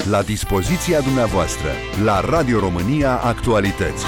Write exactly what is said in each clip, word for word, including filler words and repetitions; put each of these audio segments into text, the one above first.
la dispoziția dumneavoastră, la Radio România Actualități.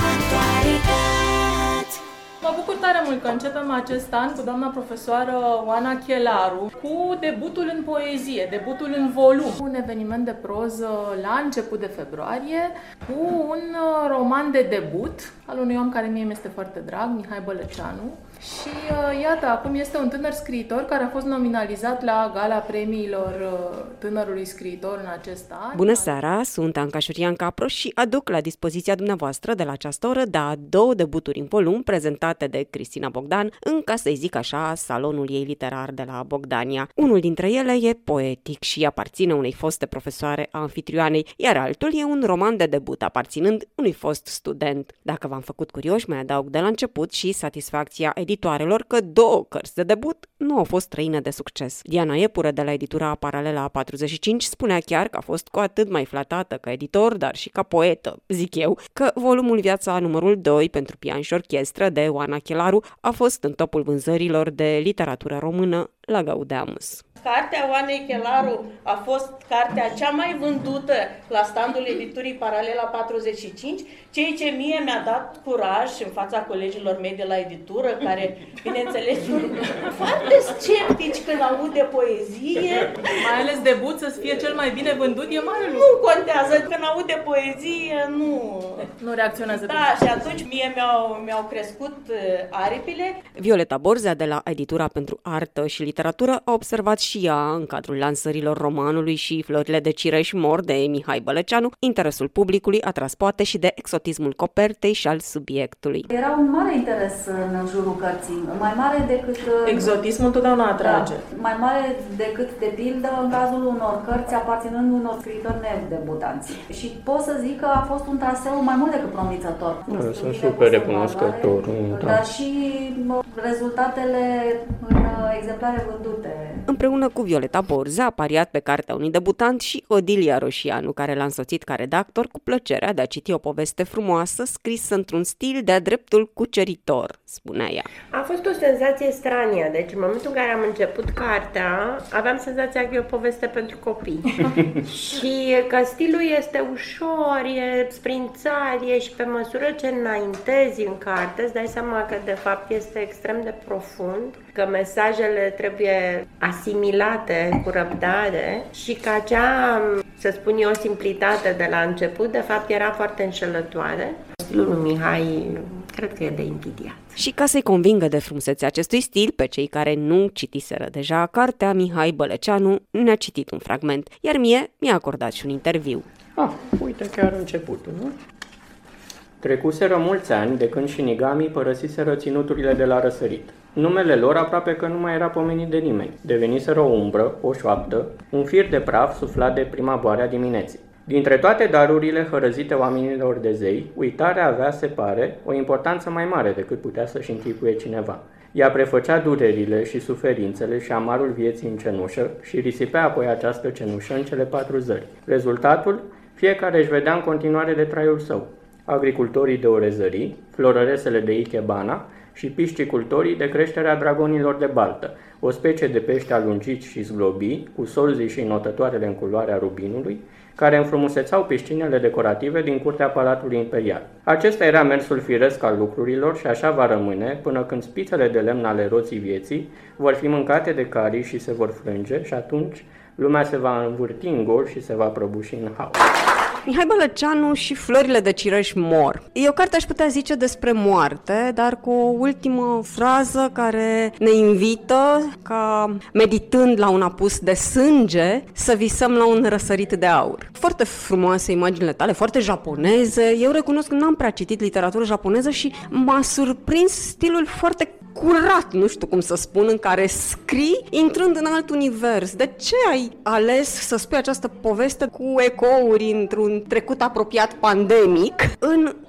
Mă bucur tare mult că începem acest an cu doamna profesoară Oana Chelaru cu debutul în poezie, debutul în volum. Un eveniment de proză la început de februarie cu un roman de debut al unui om care mie mi-este foarte drag, Mihai Bălăceanu. Și uh, iată, acum este un tânăr scriitor care a fost nominalizat la Gala Premiilor uh, Tânărului Scriitor în acest an. Bună seara, sunt Anca Șurian Capro și aduc la dispoziția dumneavoastră de la această oră da două debuturi în volum prezentate de Cristina Bogdan în, ca să-i zic așa, salonul ei literar de la Bogdania. Unul dintre ele e poetic și aparține unei foste profesoare a anfitrioanei, iar altul e un roman de debut aparținând unui fost student. Dacă v-am făcut curioși, mai adaug de la început și satisfacția editoarelor că două cărți de debut nu au fost străine de succes. Diana Iepură de la editura Paralela patruzeci și cinci spunea chiar că a fost cu atât mai flatată ca editor, dar și ca poetă, zic eu, că volumul Viața numărul doi pentru pian și orchestră de Oana Chelaru a fost în topul vânzărilor de literatură română la Gaudeamus. Cartea Oanei Chelaru a fost cartea cea mai vândută la standul editurii Paralela patruzeci și cinci, ceea ce mie mi-a dat curaj în fața colegilor mei de la editură, care, bineînțeles, sunt foarte sceptici când aud de poezie. Mai ales debut să fie cel mai bine vândut e mare lucru. Nu contează, când aud de poezie, nu... Nu reacționează. Da, bine. Și atunci mie mi-au, mi-au crescut aripile. Violeta Borzea de la editura pentru artă și literatură a observat și ea, în cadrul lansărilor romanului și Florile de cireș mor de Mihai Bălăceanu, interesul publicului atras poate și de exotismul copertei și al subiectului. Era un mare interes în jurul cărții, mai mare decât... Exotismul întotdeauna atrage. Da, mai mare decât, de pildă, în cazul unor cărți aparținând unor scriitori nedebutanți. Și pot să zic că a fost un traseu mai mult decât promițător. Da, sunt super recunoscător. Dar și rezultatele în exemplare vândute. Împreună cu Violeta Borzea a pariat pe cartea unui debutant și Odilia Roșianu, care l-a însoțit ca redactor cu plăcerea de a citi o poveste frumoasă scrisă într-un stil de-a dreptul cuceritor, spunea ea. A fost o senzație stranie, deci în momentul în care am început cartea, aveam senzația că e o poveste pentru copii. Și că stilul este ușor, e sprințarie și pe măsură ce înaintezi în carte, îți dai seama că de fapt este extrem de profund, că mesajele trebuie asimilate cu răbdare și că acea, să spun eu, simplitate de la început, de fapt era foarte înșelătoare. Stilul lui Mihai cred că e de invidiat. Și ca să-i convingă de frumusețea acestui stil, pe cei care nu citiseră deja cartea, Mihai Bălăceanu ne-a citit un fragment, iar mie mi-a acordat și un interviu. Ah, uite chiar începutul, nu? Trecuseră mulți ani de când Shinigami părăsiseră ținuturile de la răsărit. Numele lor aproape că nu mai era pomenit de nimeni. Deveniseră o umbră, o șoaptă, un fir de praf suflat de prima boare a dimineții. Dintre toate darurile hărăzite oamenilor de zei, uitarea avea, se pare, o importanță mai mare decât putea să-și închipuie cineva. Ea prefăcea durerile și suferințele și amarul vieții în cenușă și risipea apoi această cenușă în cele patru zări. Rezultatul? Fiecare își vedea în continuare de traiul său. Agricultorii de orezării, florăresele de ikebana și piscicultorii de creșterea dragonilor de baltă, o specie de pești alungiți și zglobii, cu solzii și notătoarele în culoarea rubinului, care înfrumusețau piscinele decorative din curtea Palatului Imperial. Acesta era mersul firesc al lucrurilor și așa va rămâne până când spițele de lemn ale roții vieții vor fi mâncate de carii și se vor frânge și atunci lumea se va învârti în gol și se va prăbuși în haos. Mihai Bălăceanu și Florile de cireș mor. E o carte, aș putea zice, despre moarte, dar cu o ultimă frază care ne invită ca, meditând la un apus de sânge, să visăm la un răsărit de aur. Foarte frumoase imaginile tale, foarte japoneze. Eu recunosc că n-am prea citit literatură japoneză și m-a surprins stilul foarte curat, nu știu cum să spun, în care scrii intrând în alt univers. De ce ai ales să spui această poveste cu ecouri într-un trecut apropiat pandemic în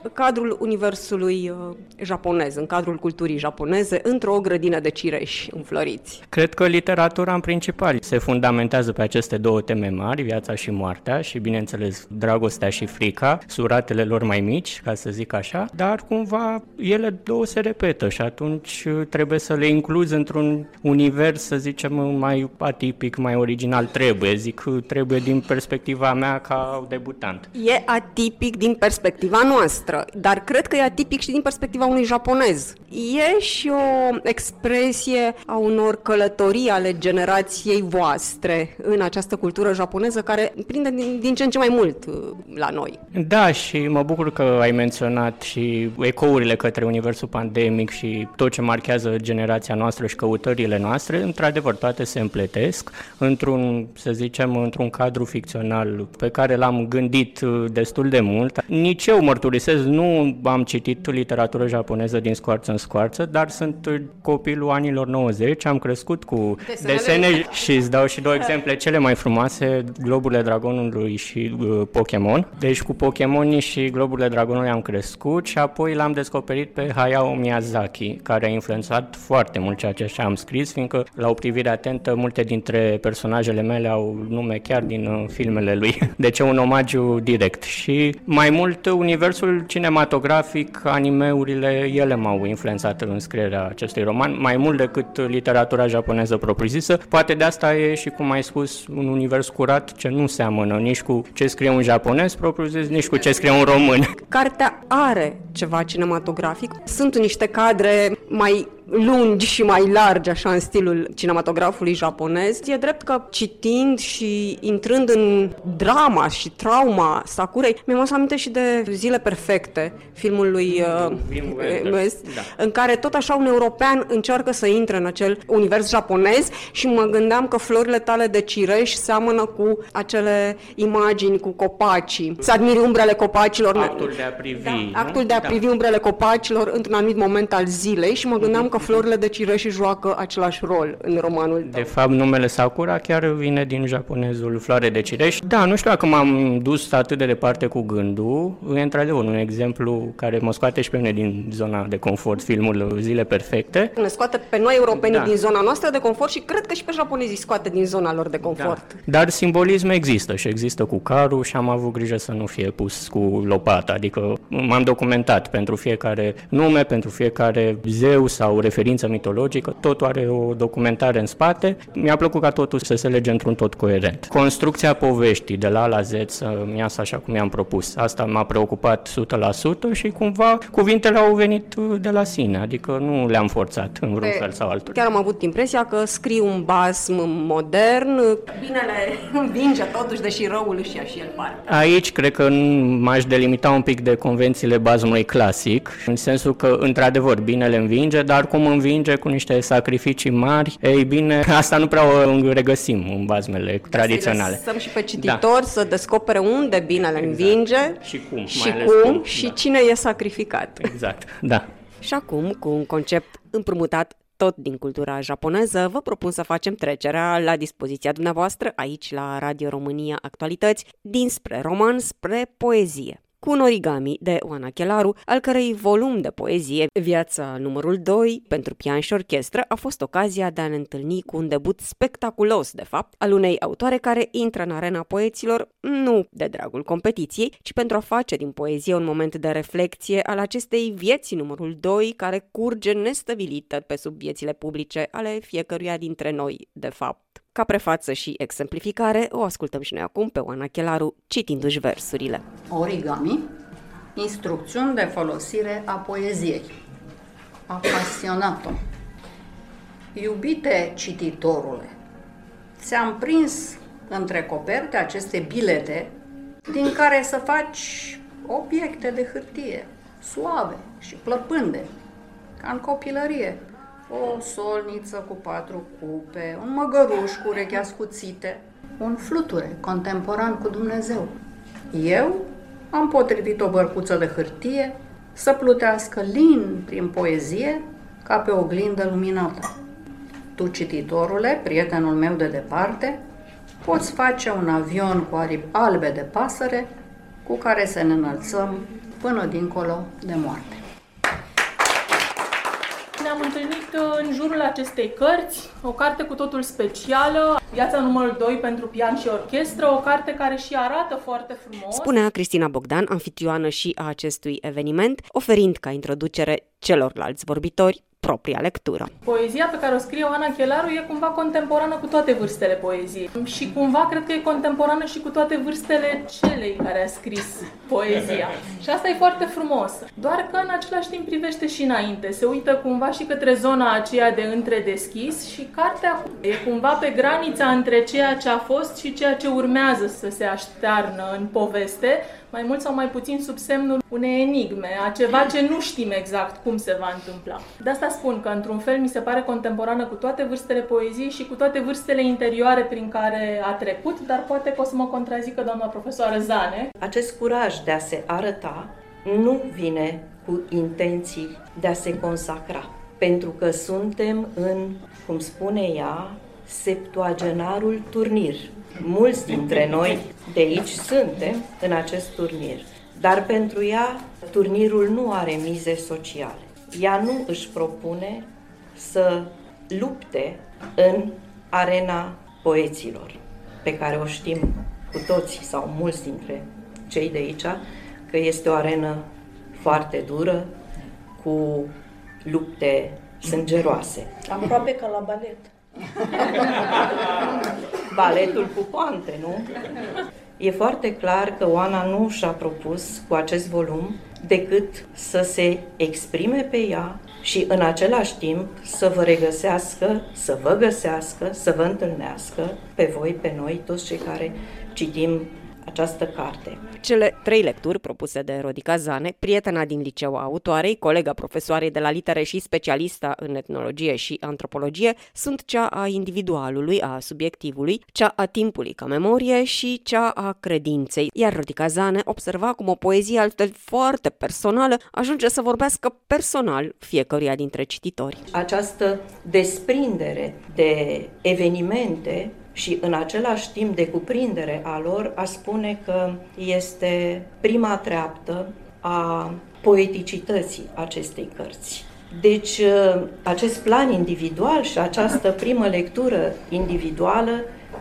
cadrul universului uh, japonez, în cadrul culturii japoneze, într-o grădină de cireși înfloriți? Cred că literatura în principal se fundamentează pe aceste două teme mari, viața și moartea și, bineînțeles, dragostea și frica, suratele lor mai mici, ca să zic așa, dar cumva ele două se repetă și atunci trebuie să le incluzi într-un univers, să zicem, mai atipic, mai original. Trebuie, zic, trebuie din perspectiva mea ca debutant. E atipic din perspectiva noastră, dar cred că e atipic și din perspectiva unui japonez. E și o expresie a unor călătorii ale generației voastre în această cultură japoneză care prinde din, din ce în ce mai mult la noi. Da, și mă bucur că ai menționat și ecourile către universul pandemic și tot ce marchează generația noastră și căutările noastre. Într-adevăr, toate se împletesc într-un, să zicem, într-un cadru ficțional pe care l-am gândit destul de mult. Nici eu mărturisesc, nu am citit literatură japoneză din scoarță în scoarță, dar sunt copilul anilor nouăzeci, am crescut cu Desenele. desene și îți dau și două exemple cele mai frumoase, Globurile Dragonului și uh, Pokémon. Deci cu Pokémonii și Globurile Dragonului am crescut și apoi l-am descoperit pe Hayao Miyazaki, care a influențat foarte mult ceea ce am scris, fiindcă la o privire atentă multe dintre personajele mele au nume chiar din uh, filmele lui. Deci e un omagiu direct. Și mai mult universul cinematografic, animeurile, ele m-au influențat în scrierea acestui roman, mai mult decât literatura japoneză propriu-zisă. Poate de asta e și, cum ai spus, un univers curat ce nu seamănă nici cu ce scrie un japonez propriu-zis, nici cu ce scrie un român. Cartea are ceva cinematografic. Sunt niște cadre mai lungi și mai largi, așa, în stilul cinematografului japonez. E drept că citind și intrând în drama și trauma Sakurei, mi-am adus aminte și de Zile Perfecte, filmul lui uh, West, da. În care tot așa un european încearcă să intre în acel univers japonez și mă gândeam că florile tale de cireș seamănă cu acele imagini cu copacii. Să admiri umbrele copacilor. Actul de a privi. Da, actul de a privi da. umbrele copacilor într-un anumit moment al zilei și mă gândeam că florile de cireș joacă același rol în romanul tău. De fapt, numele Sakura chiar vine din japonezul floare de cireș. Da, nu știu dacă m-am dus atât de departe cu gândul. E într-adevăr un exemplu care mă scoate și pe mine din zona de confort, filmul Zile Perfecte. Ne scoate pe noi europenii da. din zona noastră de confort și cred că și pe japonezii scoate din zona lor de confort. Da. Dar simbolism există și există cu carul și am avut grijă să nu fie pus cu lopata. Adică m-am documentat pentru fiecare nume, pentru fiecare zeu sau referință mitologică, totul are o documentare în spate. Mi-a plăcut ca totul să se lege într-un tot coerent. Construcția poveștii de la A la Z să-mi iasă așa cum i-am propus. Asta m-a preocupat o sută la sută și cumva cuvintele au venit de la sine, adică nu le-am forțat în vreun fel sau altul. Chiar am avut impresia că scrii un basm modern, binele învinge totuși, deși răul își ia și el parte. Aici cred că m-aș delimita un pic de convențiile basmului clasic, în sensul că, într-adevăr, binele învinge, dar cum învinge cu niște sacrificii mari, ei bine, asta nu prea o regăsim în basmele tradiționale. Să-i lăsăm și pe cititor da. să descopere unde binele exact. învinge și cum, și, cum, cum și da. cine e sacrificat. Exact, da. Și acum, cu un concept împrumutat tot din cultura japoneză, vă propun să facem trecerea la dispoziția dumneavoastră aici la Radio România Actualități dinspre roman spre poezie. Cu un origami de Oana Chelaru, al cărei volum de poezie, Viața numărul doi, pentru pian și orchestră, a fost ocazia de a ne întâlni cu un debut spectaculos, de fapt, al unei autoare care intră în arena poeților nu de dragul competiției, ci pentru a face din poezie un moment de reflecție al acestei vieți numărul doi, care curge nestăvilită pe sub viețile publice ale fiecăruia dintre noi, de fapt. Ca prefață și exemplificare, o ascultăm și noi acum pe Oana Chelaru, citindu-și versurile. Origami, instrucțiuni de folosire a poeziei. Apasionato. Iubite cititorule, ți-am prins între coperte aceste bilete din care să faci obiecte de hârtie, suave și plăpânde, ca în copilărie. O solniță cu patru cupe, un măgăruș cu urechi ascuțite, un fluture contemporan cu Dumnezeu. Eu am potrivit o bărcuță de hârtie să plutească lin prin poezie ca pe o oglindă luminată. Tu, cititorule, prietenul meu de departe, poți face un avion cu aripi albe de pasăre cu care să ne înălțăm până dincolo de moarte. Ne-am întâlnit în jurul acestei cărți, o carte cu totul specială, Viața numărul doi pentru pian și orchestră, o carte care și arată foarte frumos. Spunea Cristina Bogdan, anfitrioană și a acestui eveniment, oferind ca introducere celorlalți vorbitori propria lectură. Poezia pe care o scrie Oana Chelaru e cumva contemporană cu toate vârstele poeziei și cumva cred că e contemporană și cu toate vârstele celei care a scris poezia. Și asta e foarte frumos. Doar că în același timp privește și înainte, se uită cumva și către zona aceea de întredeschis și cartea e cumva pe granița între ceea ce a fost și ceea ce urmează să se aștearnă în poveste, mai mult sau mai puțin sub semnul unei enigme, a ceva ce nu știm exact cum se va întâmpla. De asta spun că, într-un fel, mi se pare contemporană cu toate vârstele poeziei și cu toate vârstele interioare prin care a trecut, dar poate că o să mă contrazică doamna profesoară Zane. Acest curaj de a se arăta nu vine cu intenții de a se consacra, pentru că suntem în, cum spune ea, septuagenarul turnir. Mulți dintre noi de aici suntem în acest turnir, dar pentru ea turnirul nu are mize sociale. Ea nu își propune să lupte în arena poeților, pe care o știm cu toții sau mulți dintre cei de aici, că este o arenă foarte dură, cu lupte sângeroase. Aproape ca la balet. Baletul cu poante, nu? E foarte clar că Oana nu și-a propus cu acest volum decât să se exprime pe ea și în același timp să vă regăsească, să vă găsească, să vă întâlnească pe voi, pe noi, toți cei care citim această carte. Cele trei lecturi propuse de Rodica Zane, prietena din liceu a autoarei, colega profesoarei de la litere și specialista în etnologie și antropologie, sunt cea a individualului, a subiectivului, cea a timpului ca memorie și cea a credinței. Iar Rodica Zane observa cum o poezie altfel foarte personală ajunge să vorbească personal fiecăruia dintre cititori. Această desprindere de evenimente și în același timp de cuprindere a lor, aș spune că este prima treaptă a poeticității acestei cărți. Deci acest plan individual și această primă lectură individuală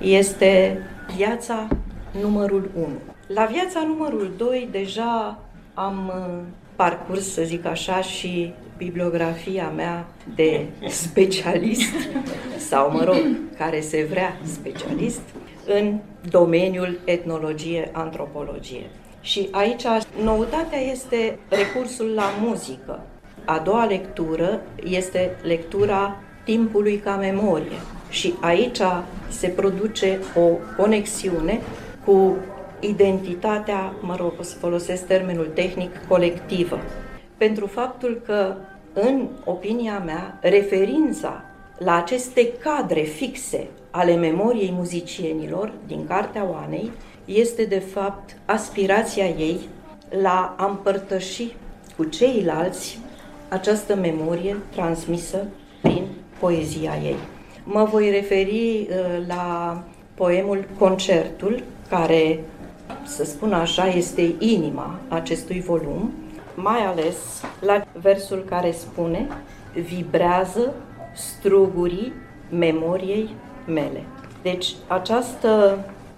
este viața numărul unu. La viața numărul doi deja am parcurs, să zic așa, și bibliografia mea de specialist, sau, mă rog, care se vrea specialist, în domeniul etnologie-antropologie. Și aici noutatea este recursul la muzică. A doua lectură este lectura timpului ca memorie. Și aici se produce o conexiune cu identitatea, mă rog, o să folosesc termenul tehnic, colectivă. Pentru faptul că, în opinia mea, referința la aceste cadre fixe ale memoriei muzicienilor din Cartea Oanei este, de fapt, aspirația ei la a împărtăși cu ceilalți această memorie transmisă prin poezia ei. Mă voi referi uh, la poemul Concertul, care, să spun așa, este inima acestui volum, mai ales la versul care spune: vibrează strugurii memoriei mele. Deci această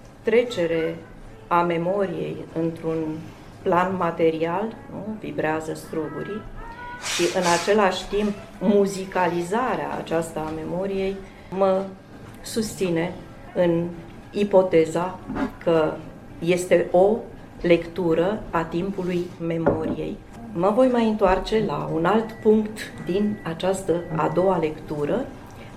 trecere a memoriei într-un plan material, nu? Vibrează strugurii, și în același timp muzicalizarea aceasta a memoriei mă susține în ipoteza că este o lectură a timpului memoriei. Mă voi mai întoarce la un alt punct din această a doua lectură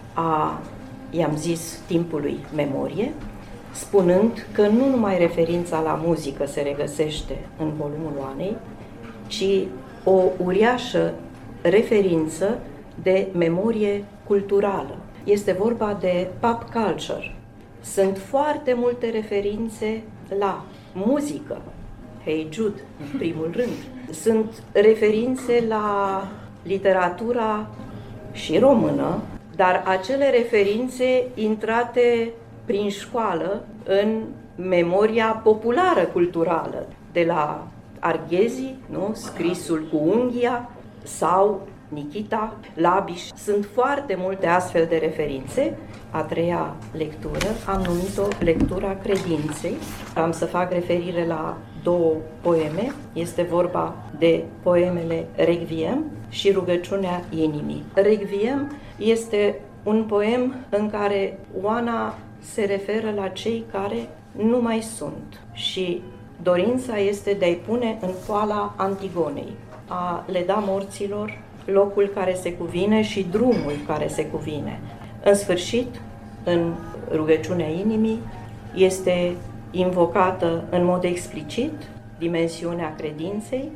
a, i-am zis, timpului memorie, spunând că nu numai referința la muzică se regăsește în volumul Oanei, ci o uriașă referință de memorie culturală. Este vorba de pop culture. Sunt foarte multe referințe la muzică, Hey Jude, în primul rând. Sunt referințe la literatura și română, dar acele referințe intrate prin școală în memoria populară culturală, de la Arghezi, nu? Scrisul cu unghia, sau Nikita, Labiș. Sunt foarte multe astfel de referințe. A treia lectură am numit-o lectura credinței. Am să fac referire la două poeme. Este vorba de poemele Requiem și Rugăciunea inimii. Requiem este un poem în care Oana se referă la cei care nu mai sunt și dorința este de a-i pune în poala Antigonei, a le da morților locul care se cuvine și drumul care se cuvine. În sfârșit, în Rugăciunea inimii este invocată în mod explicit dimensiunea credinței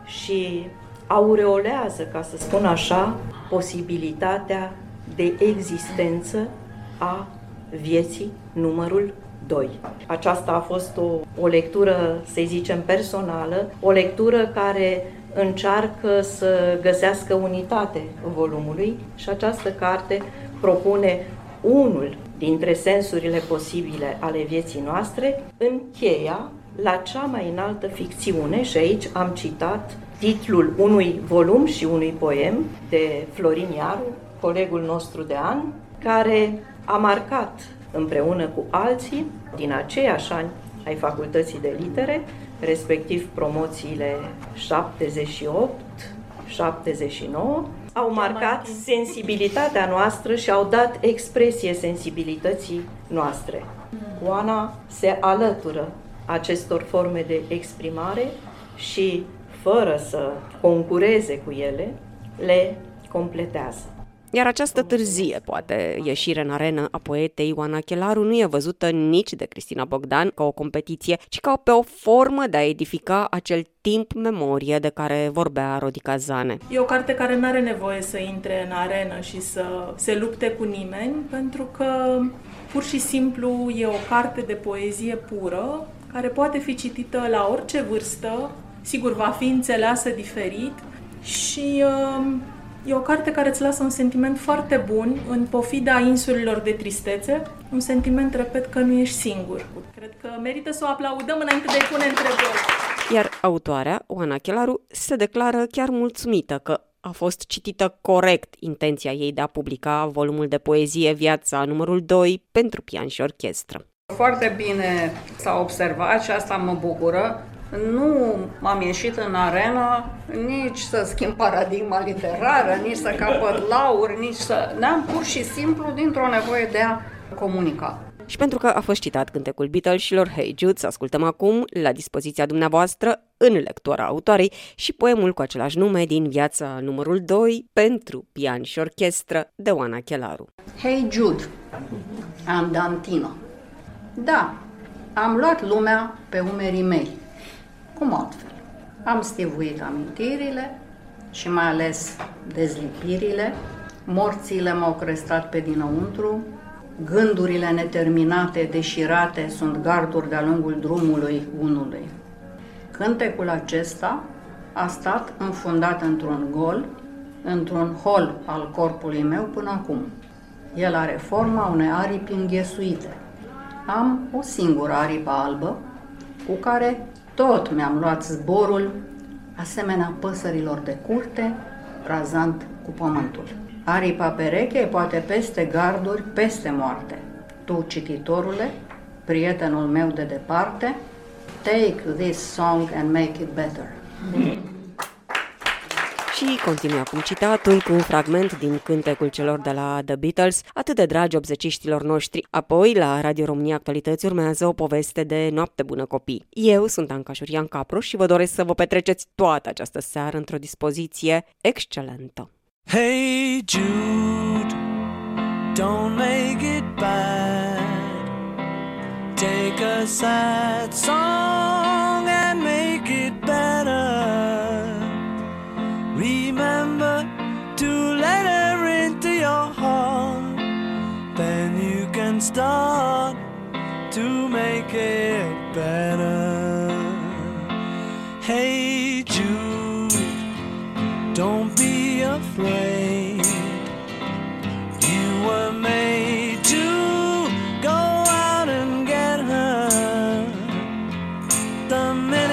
și aureolează, ca să spun așa, posibilitatea de existență a vieții numărul doi. Aceasta a fost o, o lectură, să zicem, personală, o lectură care încearcă să găsească unitate volumului și această carte propune unul dintre sensurile posibile ale vieții noastre în cheia la cea mai înaltă ficțiune și aici am citat titlul unui volum și unui poem de Florin Iaru, colegul nostru de an, care a marcat împreună cu alții din aceiași ani ai Facultății de Litere, respectiv promoțiile șaptezeci și opt șaptezeci și nouă, au marcat sensibilitatea noastră și au dat expresie sensibilității noastre. Oana se alătură acestor forme de exprimare și, fără să concureze cu ele, le completează. Iar această târzie, poate, ieșire în arenă a poetei Oana Chelaru nu e văzută nici de Cristina Bogdan ca o competiție, ci ca pe o formă de a edifica acel timp memorie de care vorbea Rodica Zane. E o carte care nu are nevoie să intre în arenă și să se lupte cu nimeni, pentru că pur și simplu e o carte de poezie pură, care poate fi citită la orice vârstă, sigur va fi înțeleasă diferit și... Uh, E o carte care îți lasă un sentiment foarte bun în pofida insulelor de tristețe, un sentiment, repet, că nu ești singur. Cred că merită să o aplaudăm înainte de a-i pune întrebări. Iar autoarea, Oana Chelaru, se declară chiar mulțumită că a fost citită corect intenția ei de a publica volumul de poezie Viața numărul doi pentru pian și orchestră. Foarte bine s-a observat și asta mă bucură. Nu m-am ieșit în arenă nici să schimb paradigma literară, nici să capăt lauri, nici să... Ne-am pur și simplu dintr-o nevoie de a comunica. Și pentru că a fost citat cântecul Beatlesilor Hey Jude, să ascultăm acum, la dispoziția dumneavoastră, în lectura autoarei, și poemul cu același nume din Viața numărul doi pentru pian și orchestră de Oana Chelaru. Hey Jude, Andantino. Da, am luat lumea pe umerii mei. Cum altfel? Am stivuit amintirile și mai ales dezlipirile, morțile m-au crestat pe dinăuntru, gândurile neterminate, deșirate, sunt garduri de-a lungul drumului unului. Cântecul acesta a stat înfundat într-un gol, într-un hol al corpului meu până acum. El are forma unei aripi înghesuite. Am o singură aripă albă, cu care tot mi-am luat zborul, asemenea păsărilor de curte, razant cu pământul. Aripa pereche poate peste garduri, peste moarte. Tu, cititorule, prietenul meu de departe, take this song and make it better. Și continui acum citatul cu un fragment din cântecul celor de la The Beatles, atât de dragi obzeciștilor noștri. Apoi, la Radio România Actualități, urmează o poveste de noapte bună copii. Eu sunt Anca Șurian Capru și vă doresc să vă petreceți toată această seară într-o dispoziție excelentă. Hey Jude, don't make it bad. Take a sad song and make it better. Remember to let her into your heart. Then you can start to make it better. Hey Jude, don't be afraid. You were made to go out and get her. the minute